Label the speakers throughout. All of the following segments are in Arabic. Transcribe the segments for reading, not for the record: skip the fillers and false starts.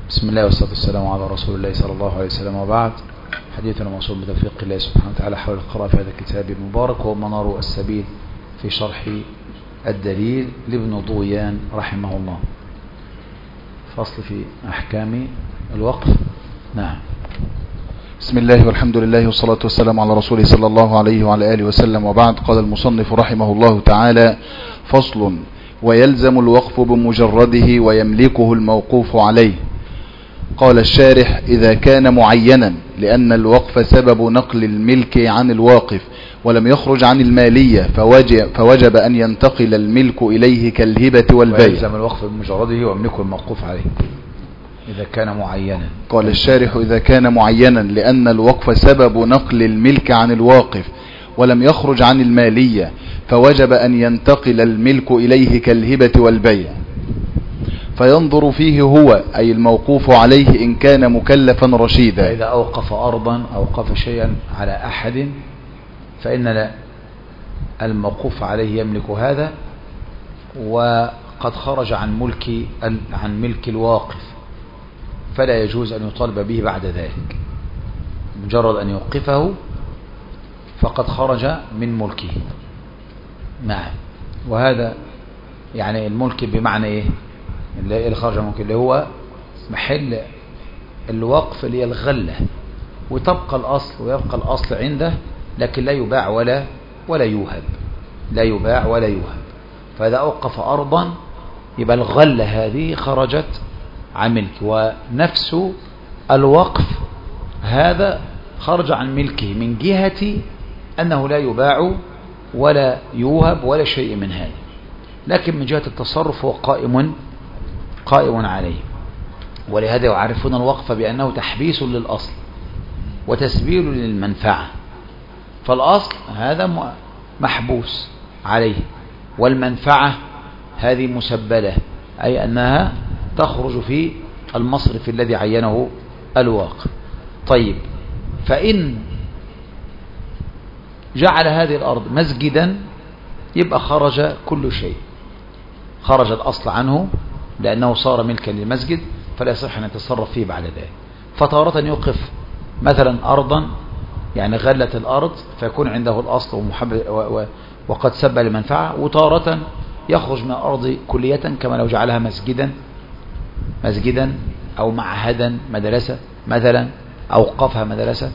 Speaker 1: بسم الله والصلاة والسلام على رسول الله صلى الله عليه وسلم، وبعد. حديثنا موصول بتوفيق الله سبحانه وتعالى حول القراءة في هذا الكتاب المبارك، وهو منار السبيل في شرح الدليل لابن ضويان رحمه الله. فصل في أحكام الوقف. نعم.
Speaker 2: بسم الله والحمد لله والصلاة والسلام على رسوله صلى الله عليه وعلى آله وسلم، وبعد. قال المصنف رحمه الله تعالى: فصل: ويلزم الوقف بمجرده ويملكه الموقوف عليه. قال الشارح: إذا كان معينا، لأن الوقف سبب نقل الملك عن الواقف ولم يخرج عن المالية، فوجب أن ينتقل الملك إليه كالهبة والبيع.
Speaker 1: ويلزم الوقف بمجرده ويملكه الموقوف عليه إذا كان معينا.
Speaker 2: قال الشارح: إذا كان معينا، لأن الوقف سبب نقل الملك عن الواقف ولم يخرج عن المالية، فوجب أن ينتقل الملك إليه كالهبة والبيع. فينظر فيه هو، أي الموقوف عليه، إن كان مكلفا رشيدا.
Speaker 1: فإذا أوقف أرضا أوقف شيئا على أحد، فإن الموقوف عليه يملك هذا، وقد خرج عن ملك الواقف، فلا يجوز أن يطالب به بعد ذلك. مجرد أن يوقفه فقد خرج من ملكه. نعم. وهذا يعني الملك بمعنى إيه؟ اللي خرج من ملكه اللي هو محل الوقف، اللي هي الغلة، وتبقى الأصل ويبقى الأصل عنده، لكن لا يباع ولا يوهب. لا يباع ولا يوهب. فإذا أوقف أرضا يبقى الغلة هذه خرجت عن ملك، ونفس الوقف هذا خرج عن ملكه من جهة أنه لا يباع ولا يوهب ولا شيء من هذا، لكن من جهة التصرف هو قائم عليه. ولهذا يعرفون الوقف بأنه تحبيس للأصل وتسبيل للمنفعة. فالأصل هذا محبوس عليه، والمنفعة هذه مسبلة، أي أنها تخرج في المصرف الذي عينه الواقف. طيب، فإن جعل هذه الأرض مسجدا يبقى خرج كل شيء، خرج الأصل عنه لأنه صار ملكا للمسجد، فلا يصح أن يتصرف فيه بعد ذلك. فتارة يوقف مثلا أرضا، يعني غلة الأرض، فيكون عنده الأصل وقد سب لمنفعة، وتارة يخرج من الأرض كلية، كما لو جعلها مسجدا أو معهدا، مدرسة مثلا، أوقفها مدرسة،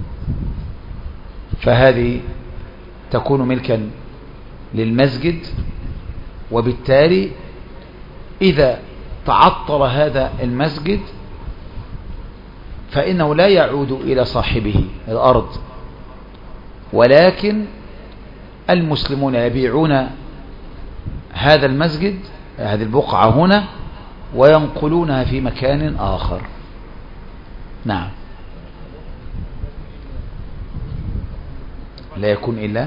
Speaker 1: فهذه تكون ملكا للمسجد. وبالتالي إذا تعطل هذا المسجد فإنه لا يعود إلى صاحبه الأرض، ولكن المسلمون يبيعون هذا المسجد، هذه البقعة هنا، وينقلونها في مكان آخر. نعم. لا يكون إلا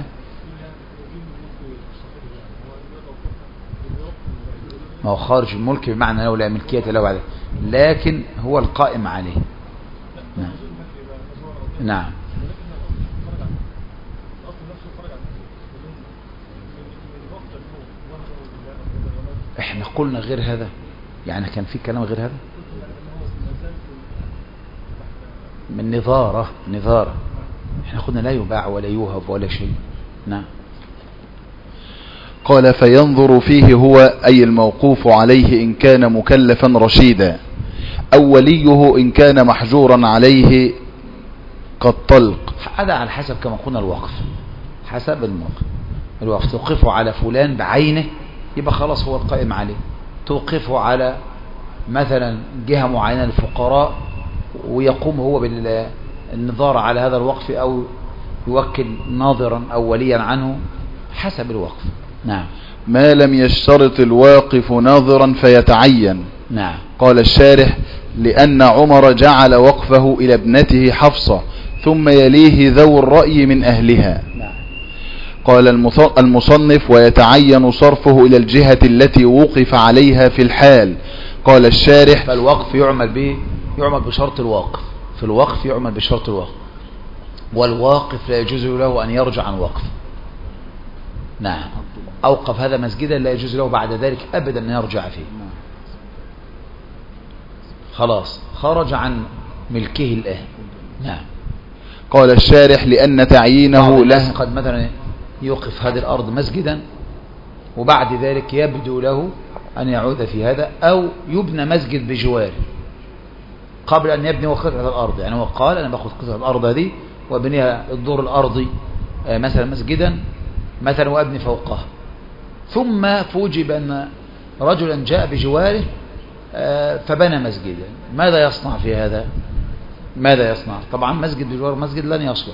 Speaker 1: ما هو خارج الملك، بمعنى له لا ملكية له بعد، لكن هو القائم عليه. نعم. نعم. احنا قلنا غير هذا، يعني كان في كلام غير هذا من نظارة. احنا قلنا لا يباع ولا يوهب ولا شيء. نعم.
Speaker 2: قال: فينظر فيه هو، أي الموقوف عليه، إن كان مكلفا رشيدا، أو وليه إن كان محجورا عليه كالطلق.
Speaker 1: هذا على حسب، كما قلنا الوقف حسب الوقف. توقفه على فلان بعينه يبقى خلاص هو القائم عليه. توقفه على مثلا جهة معينة للفقراء، ويقوم هو بالنظارة على هذا الوقف، أو يوكل ناظرا أو وليا عنه، حسب الوقف. نعم.
Speaker 2: ما لم يشترط الواقف ناظرا فيتعين.
Speaker 1: نعم. قال
Speaker 2: قال الشارح: لأن عمر جعل وقفه إلى ابنته حفصة، ثم يليه ذو الرأي من أهلها.
Speaker 1: نعم.
Speaker 2: قال المصنف: ويتعين صرفه إلى الجهة التي وقف عليها في الحال. قال الشارح:
Speaker 1: فالوقف يعمل بشرط الواقف. في الوقف يعمل بشرط الواقف، والواقف لا يجوز له أن يرجع عن وقف. نعم. أوقف هذا مسجدا لا يجوز له بعد ذلك أبدا أن يرجع فيه. خلاص خرج عن ملكه الآن. نعم.
Speaker 2: قال الشارح لأن تعيينه له
Speaker 1: قد مثلا يوقف هذه الأرض مسجدا وبعد ذلك يبدو له أن يعود في هذا، أو يبنى مسجد بجواره قبل أن يبني قطعة الأرض. يعني هو قال أنا باخذ قطعة الأرض هذه وابنيها الدور الأرضي مثلا مسجدا مثلا وأبني فوقها، ثم فوجب أن رجلا جاء بجواره فبنى مسجدا. ماذا يصنع في هذا؟ ماذا يصنع؟ طبعا مسجد بجوار مسجد لن يصلح،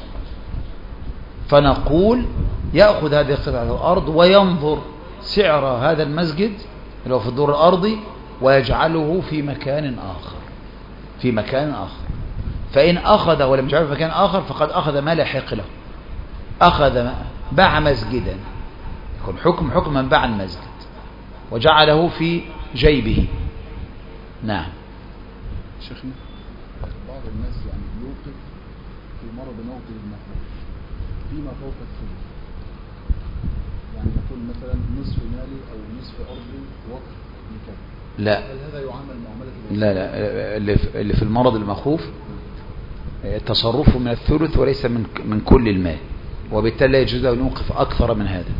Speaker 1: فنقول يأخذ هذه قطعة الأرض وينظر سعر هذا المسجد اللي هو في الدور الأرضي ويجعله في مكان آخر، في مكان آخر. فإن أخذ ولم يجعله في مكان آخر فقد أخذ ما لا يحق له، أخذ باع مسجدا، يكون حكم من باع المسجد وجعله في جيبه. نعم.
Speaker 2: شيخنا بعض الناس يعني يوقف في مرض موقف المحروم فيما فوق الثلث، يعني يقول مثلا نصف مالي او نصف ارضي وقف لكذا.
Speaker 1: لا،
Speaker 2: هل هذا يعامل معامله؟
Speaker 1: لا اللي في المرض المخوف تصرفه من الثلث وليس من كل المال، وبالتالي لا يجوز له أن يوقف أكثر من هذا،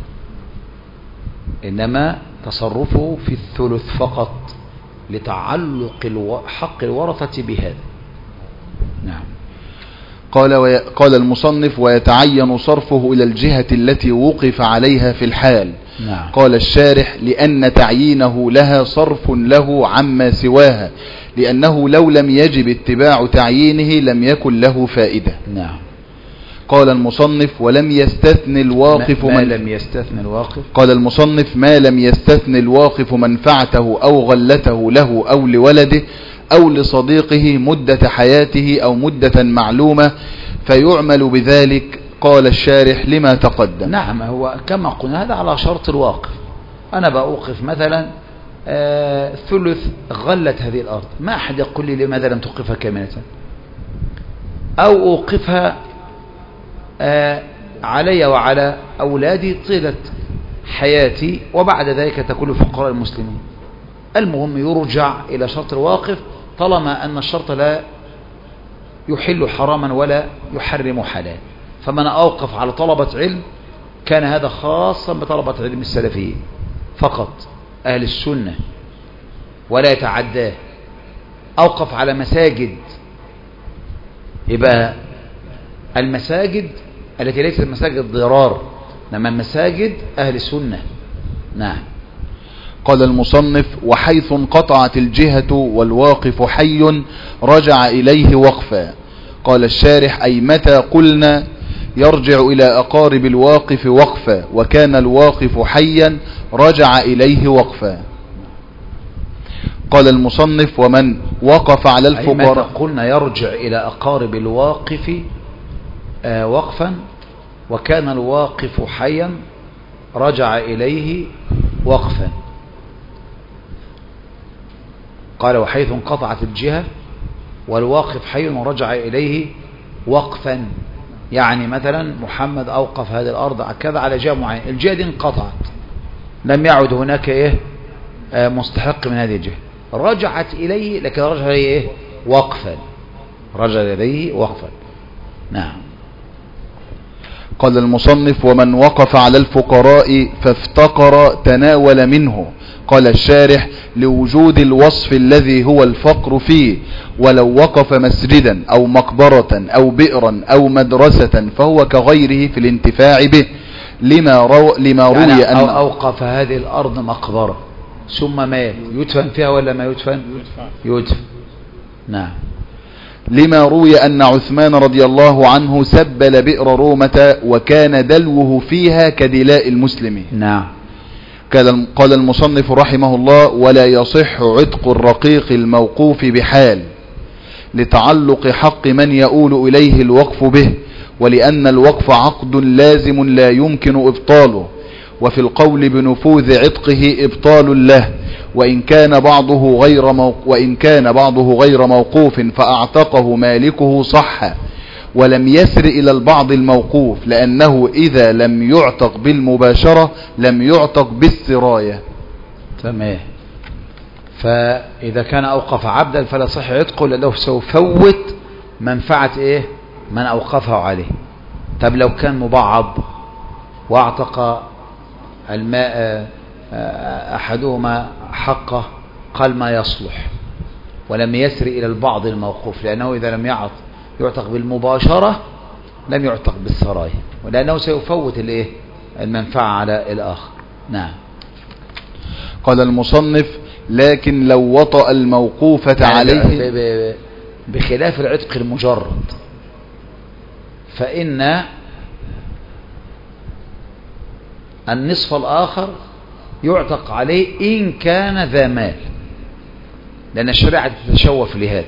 Speaker 1: إنما تصرفه في الثلث فقط لتعلق حق الورثة بهذا. نعم.
Speaker 2: قال المصنف ويتعين صرفه إلى الجهة التي وقف عليها في الحال.
Speaker 1: نعم.
Speaker 2: قال الشارح لأن تعيينه لها صرف له عما سواها، لأنه لو لم يجب اتباع تعيينه لم يكن له فائدة.
Speaker 1: نعم.
Speaker 2: قال المصنف ولم يستثن الواقف
Speaker 1: ما لم يستثن الواقف.
Speaker 2: قال المصنف ما لم يستثن الواقف منفعته أو غلته له أو لولده أو لصديقه مدة حياته أو مدة معلومة فيعمل بذلك. قال الشارح لما تقدم.
Speaker 1: نعم، هو كما قلنا هذا على شرط الواقف. أنا بأوقف مثلا ثلث غلت هذه الأرض، ما أحد يقول لي لماذا لم توقفها كاملة، أو أوقفها علي وعلى أولادي طيلة حياتي وبعد ذلك تكون لفقراء المسلمين. المهم يرجع إلى شرط الواقف طالما أن الشرط لا يحل حراما ولا يحرم حلال. فمن أوقف على طلبة علم كان هذا خاصا بطلبة علم السلفيين فقط أهل السنة ولا يتعداه. أوقف على مساجد، يبقى المساجد التي ليست مساجد ضرار، إنما مساجد أهل السنة. نعم.
Speaker 2: قال المصنف وحيث انقطعت الجهة والواقف حي رجع إليه وقفا. قال الشارح أي متى قلنا يرجع إلى أقارب الواقف وقفا وكان الواقف حيا رجع إليه وقفا. قال المصنف ومن وقف على الفقراء.
Speaker 1: أي متى قلنا يرجع إلى أقارب الواقف وقفا وكان الواقف حيا رجع إليه وقفا. قال وحيث انقطعت الجهة والواقف حي ورجع إليه وقفا، يعني مثلا محمد أوقف هذه الأرض كذا على جهة معينة، الجهة دي انقطعت لم يعد هناك مستحق من هذه الجهة، رجعت إليه لكن رجع إليه وقفا، رجع إليه وقفا. نعم.
Speaker 2: قال المصنف ومن وقف على الفقراء فافتقر تناول منه. قال الشارح لوجود الوصف الذي هو الفقر فيه، ولو وقف مسجدا أو مقبرة أو بئرا أو مدرسة فهو كغيره في الانتفاع به لما روي
Speaker 1: يعني
Speaker 2: أن
Speaker 1: أوقف هذه الأرض مقبرة ثم مات يدفن فيها ولا ما يدفن؟ يدفن. نعم.
Speaker 2: لما روي أن عثمان رضي الله عنه سبل بئر رومة وكان دلوه فيها كدلاء المسلمين.
Speaker 1: نعم.
Speaker 2: قال المصنف رحمه الله ولا يصح عتق الرقيق الموقوف بحال لتعلق حق من يؤول إليه الوقف به، ولأن الوقف عقد لازم لا يمكن إبطاله، وفي القول بنفوذ عتقه إبطال له وإن كان بعضه غير موقوف فأعتقه مالكه صح، ولم يسر إلى البعض الموقوف لأنه إذا لم يعتق بالمباشرة لم يعتق بالسراية.
Speaker 1: تمام. فإذا كان أوقف عبدا فلا صح يدخل لأنه سيفوت منفعة إيه من أوقفه عليه. طب لو كان مبعض واعتق الماء أحدهما حقه قال ما يصلح ولم يسر إلى البعض الموقوف، لأنه إذا لم يعتق بالمباشرة لم يعتق بالسراية، ولأنه سيفوت الإيه المنفعة على الآخر. نعم.
Speaker 2: قال المصنف لكن لو وطأ الموقوفة عليه
Speaker 1: بخلاف العتق المجرد، فإن النصف الآخر يعتق عليه إن كان ذا مال، لأن الشريعة تتشوف لهذا،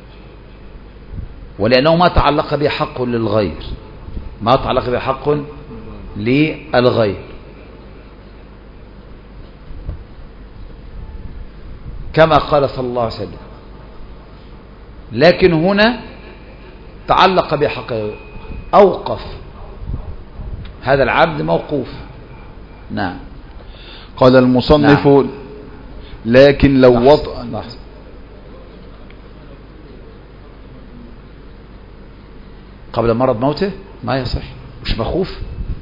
Speaker 1: ولأنه ما تعلق به حق للغير، ما تعلق به حق للغير. كما قال صلى الله عليه وسلم. لكن هنا تعلق بحق، أوقف هذا العبد موقوف. نعم.
Speaker 2: قال المصنف نعم. لكن لو وطأ
Speaker 1: قبل مرض موته ما يصح، مش مخوف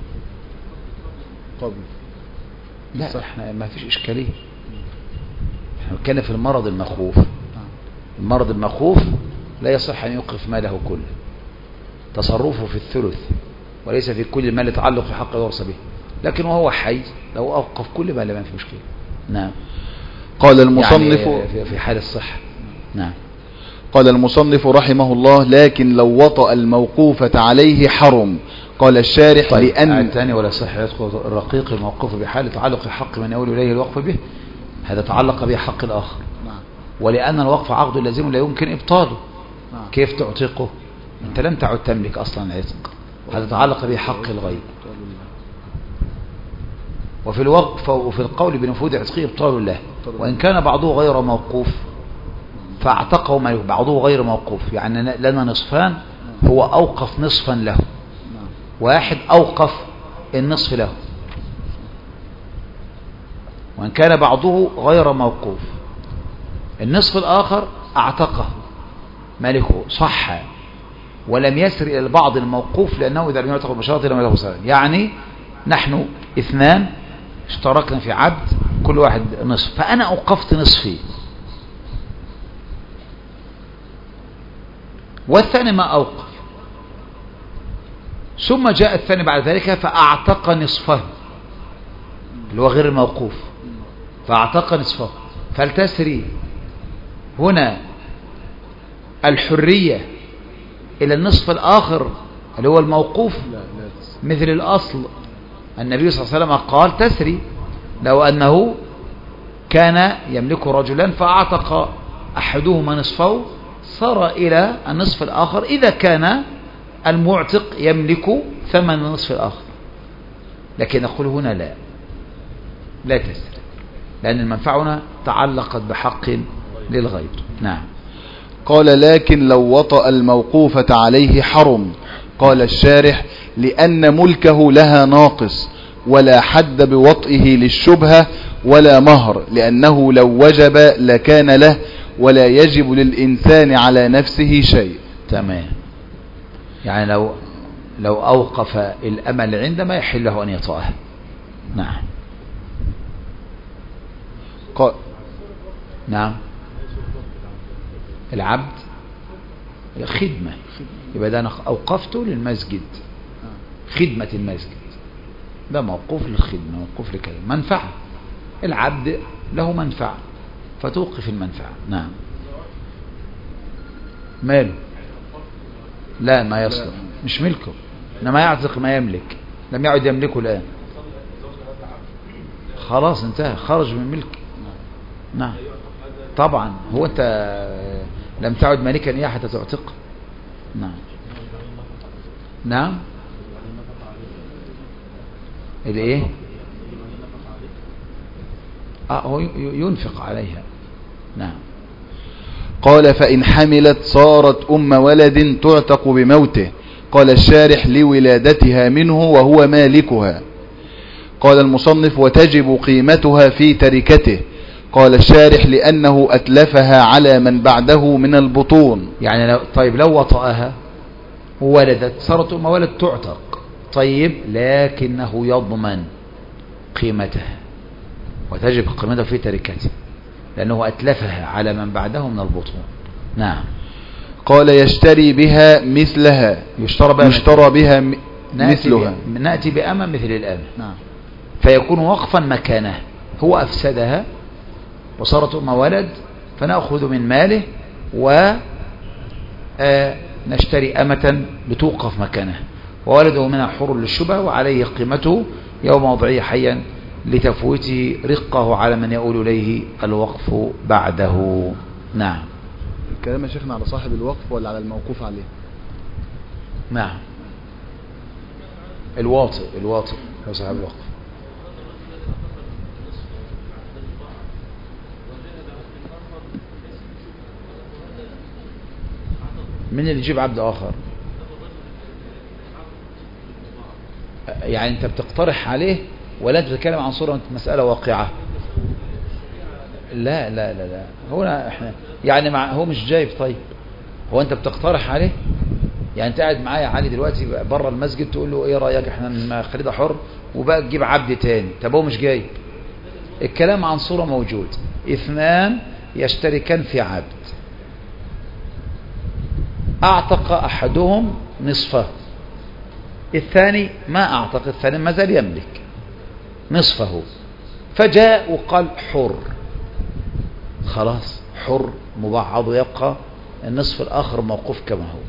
Speaker 2: قبل.
Speaker 1: لا احنا ما فيش إشكالية، احنا كان في المرض المخوف. المرض المخوف لا يصح أن يوقف ماله كله، تصرفه في الثلث وليس في كل مال يتعلق في حق يورث به، لكن وهو حي لو أوقف كل مال ما في مشكلة. نعم.
Speaker 2: قال المصنف
Speaker 1: يعني في حال الصحة. نعم.
Speaker 2: قال المصنف رحمه الله لكن لو وطأ الموقوفة عليه حرم. قال الشارح
Speaker 1: طيب
Speaker 2: لأن
Speaker 1: الثاني ولا صح يدخل الرقيق الموقوف بحال تعلق حق من يؤول إليه الوقف به، هذا تعلق به حق الآخر.
Speaker 2: نعم.
Speaker 1: ولأن الوقف عقد لازم لا يمكن إبطاله.
Speaker 2: نعم.
Speaker 1: كيف تعتقه؟ أنت لم تعد تملك أصلا العتق، هذا تعلق به حق الغير. وفي الوقف وفي القول بنفوذ عتقه إبطال له، وإن كان بعضه غير موقوف فاعتقه بعضه غير موقوف. يعني لنا نصفان، هو أوقف نصفا له، واحد أوقف النصف له، وإن كان بعضه غير موقوف النصف الآخر اعتقه مالكه صح ولم يسر إلى البعض الموقوف، لأنه إذا لم يعتق بشرط لم له سلام. يعني نحن اثنان اشتركنا في عبد كل واحد نصف، فأنا أوقفت نصفي والثاني ما أوقف، ثم جاء الثاني بعد ذلك فأعتق نصفه اللي هو غير الموقوف، فأعتق نصفه، فلتسري هنا الحرية إلى النصف الآخر اللي هو الموقوف مثل الأصل. النبي صلى الله عليه وسلم قال تسري لو أنه كان يملك رجلان فأعتق أحدهما نصفه صار إلى النصف الآخر إذا كان المعتق يملك ثمن النصف الآخر. لكن نقول هنا لا تسري، لأن المنفعة هنا تعلقت بحق للغير. نعم.
Speaker 2: قال لكن لو وطأ الموقوفة عليه حرم. قال الشارح لأن ملكه لها ناقص ولا حد بوطئه للشبهة ولا مهر، لأنه لو وجب لكان له ولا يجب للإنسان على نفسه شيء.
Speaker 1: تمام. يعني لو أوقف الأمل عندما يحل له أن يطأه. نعم. نعم. العبد خدمة، يبقى ده أنا أوقفته للمسجد، خدمة المسجد، ده موقوف للخدمة، موقوف لكذا منفعة. العبد له منفعة فتوقف المنفعة. نعم. ماله؟ لا ما يصلح، مش ملكه، إنما يعتق ما يملك، لم يعد يملكه الآن، خلاص انتهى، خرج من ملك. نعم طبعا، هو أنت لم تعد مالكا إياه حتى تعتق. نعم. نعم. الايه؟ هو ينفق عليها. نعم.
Speaker 2: قال فإن حملت صارت أم ولد تعتق بموته. قال الشارح لولادتها منه وهو مالكها. قال المصنف وتجب قيمتها في تركته. قال الشارح لأنه أتلفها على من بعده من البطون.
Speaker 1: يعني طيب لو وطأها وولدت صارت أم ولد تعتق، طيب لكنه يضمن قيمتها وتجب قيمتها في تركته لأنه أتلفها على من بعده من البطون. نعم.
Speaker 2: قال يشتري بها مثلها، يشترى بها مثلها.
Speaker 1: نأتي بأمة مثل الأمة.
Speaker 2: نعم.
Speaker 1: فيكون وقفا مكانه، هو أفسدها وصارت أم ولد فنأخذ من ماله ونشتري أمة لتوقف مكانه، وولده منها حر للشبه وعليه قيمته يوم وضعه حيا لتفويته رقه على من يؤول إليه الوقف بعده. نعم.
Speaker 2: الكلام يا شيخنا على صاحب الوقف ولا على الموقوف عليه؟
Speaker 1: نعم، الواطئ هو صاحب الوقف. من اللي يجيب عبد آخر؟ يعني أنت بتقترح عليه ولا أنت بتتكلم عن صورة مسألة واقعة؟ لا لا لا لا، هنا احنا يعني هو مش جايب. طيب هو أنت بتقترح عليه؟ يعني أنت قاعد معايا علي دلوقتي بره المسجد تقول له إيه رأيك احنا خلينا حر وبقى تجيب عبد تاني، طب هو مش جايب. الكلام عن صورة موجود، اثنان يشتركان في عبد، أعتق أحدهم نصفه، الثاني ما أعتق، الثاني ما زال يملك نصفه، فجاء وقال حر، خلاص حر مبعض يبقى النصف الآخر موقوف كما هو.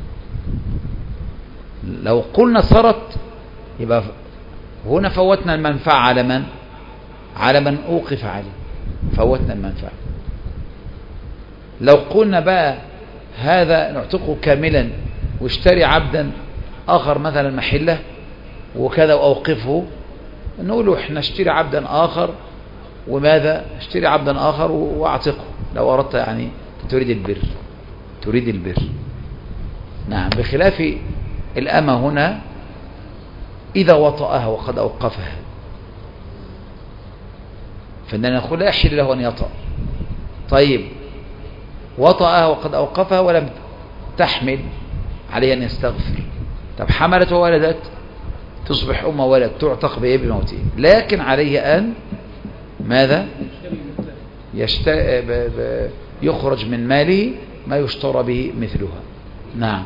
Speaker 1: لو قلنا صارت يبقى هنا فوتنا المنفعة على من؟ على من أوقف عليه، فوتنا المنفعة. لو قلنا بقى هذا نعتقه كاملا واشتري عبدا آخر مثلا محلة وكذا وأوقفه، نقول له احنا اشتري عبدا آخر وماذا اشتري عبدا آخر واعتقه لو أردت، يعني تريد البر. نعم. بخلاف الأمة هنا إذا وطأها وقد أوقفها فإننا نقول لا يحل له أن يطأ. طيب وطأها وقد أوقفها ولم تحمل عليه أن يستغفر، طب حملت وولدت تصبح أم ولد تعتق بموته، لكن عليه أن ماذا؟ يخرج من ماله ما يشترى به مثلها. نعم.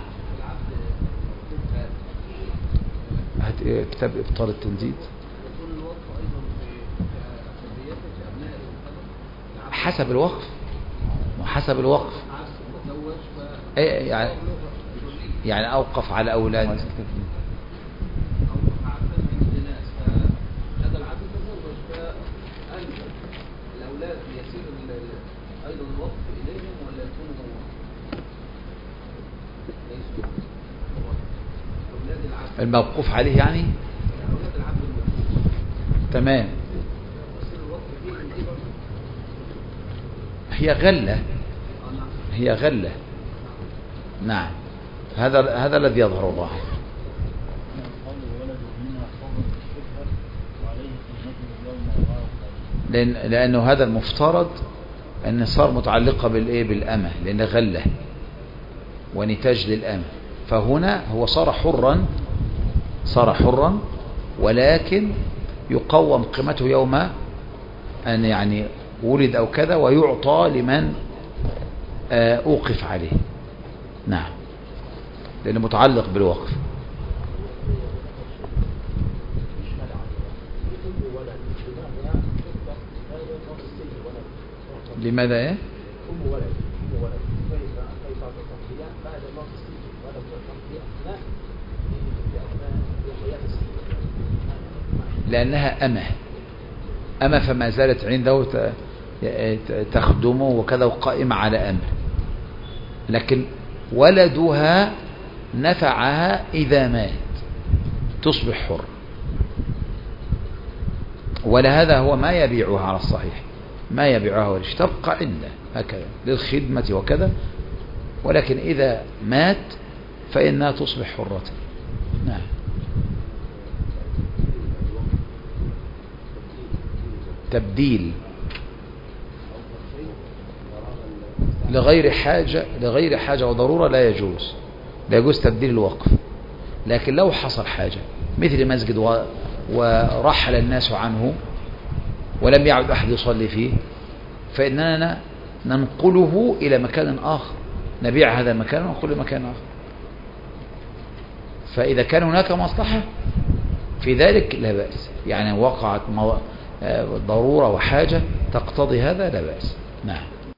Speaker 1: كتاب إبطال التنديد حسب الوقف وحسب الوقف يعني أوقف على أولاد. الموقوف عليه يعني تمام. هي غلة. نعم. هذا الذي يظهر ظاهر. لأنه هذا المفترض أن صار متعلقة بالأمة، لأن غلة ونتاج للأمة، فهنا هو صار حرا ولكن يقوم قيمته يوم أن يعني ولد أو كذا ويعطى لمن أوقف عليه. نعم، لأنه متعلق بالوقف. لماذا ايه؟ لأنها أمة فما زالت عنده تخدمه وكذا وقائمة على أمر، لكن ولدها نفعها إذا مات تصبح حر، ولهذا هو ما يبيعها على الصحيح، ما يبيعها وليش تبقى عنده هكذا للخدمة وكذا، ولكن إذا مات فإنها تصبح حرة. نعم. لغير حاجة وضرورة لا يجوز تبديل الوقف. لكن لو حصل حاجة مثل مسجد ورحل الناس عنه ولم يعد أحد يصلي فيه، فإننا ننقله إلى مكان آخر، نبيع هذا المكان وننقله إلى مكان آخر. فإذا كان هناك مصلحة في ذلك لا بأس، يعني وقعت ضرورة وحاجة تقتضي هذا لا بأس. نعم.